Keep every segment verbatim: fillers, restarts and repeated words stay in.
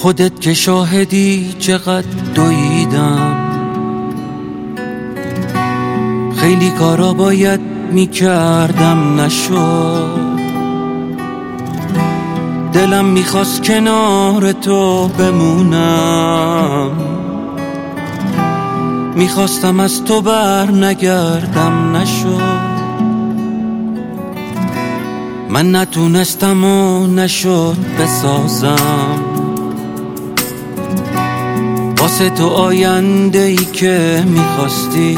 خودت که شاهدی چقدر دویدم، خیلی کارا باید میکردم نشد. دلم میخواست کنار تو بمونم، میخواستم از تو بر نگردم نشد. من نتونستم و نشد بسازم واسه تو آینده ای که میخواستی،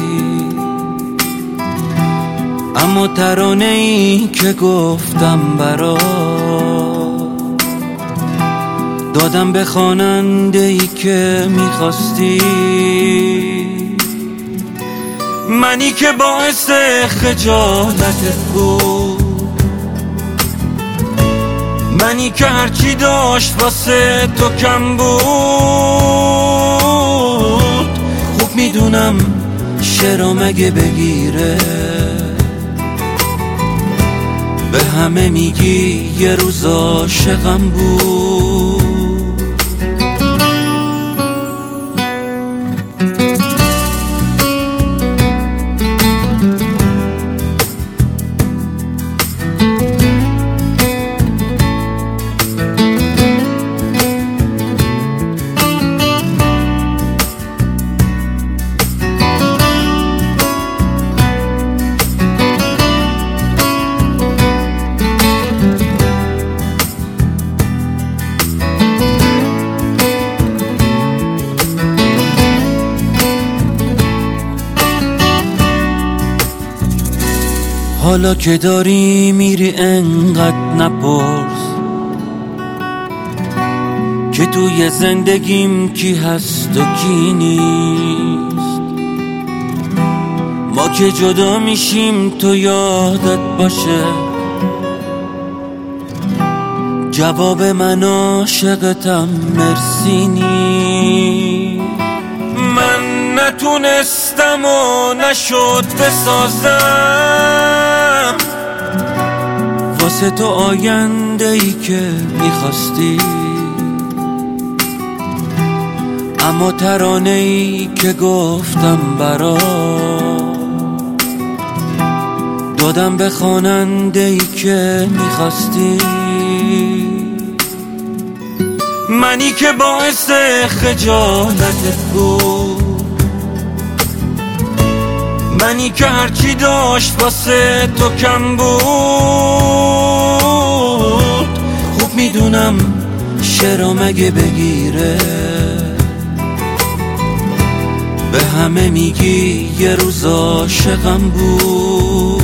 اما ترانه ای که گفتم برات دادم به خواننده ای که میخواستی. منی که باعث خجالتت بود، منی که هرچی داشت واسه تو کم بود. خوب میدونم شعرام اگه بگیره به همه میگی یه روز عاشقم بود. حالا که داری میری انقدر نپرس که توی زندگیم کی هست و کی نیست. ما که جدا میشیم تو یادت باشه جواب من عاشقتم مرسی نیست. من نتونستم و نشد بسازم واسه تو آینده ای که میخواستی، اما ترانه ای که گفتم برات دادم به خواننده ای که میخواستی. منی که باعث خجالتت بود، منی که هرچی داشت واسه تو کم بود. خوب میدونم شعرام اگه بگیره به همه میگی یه روز عاشقم بود.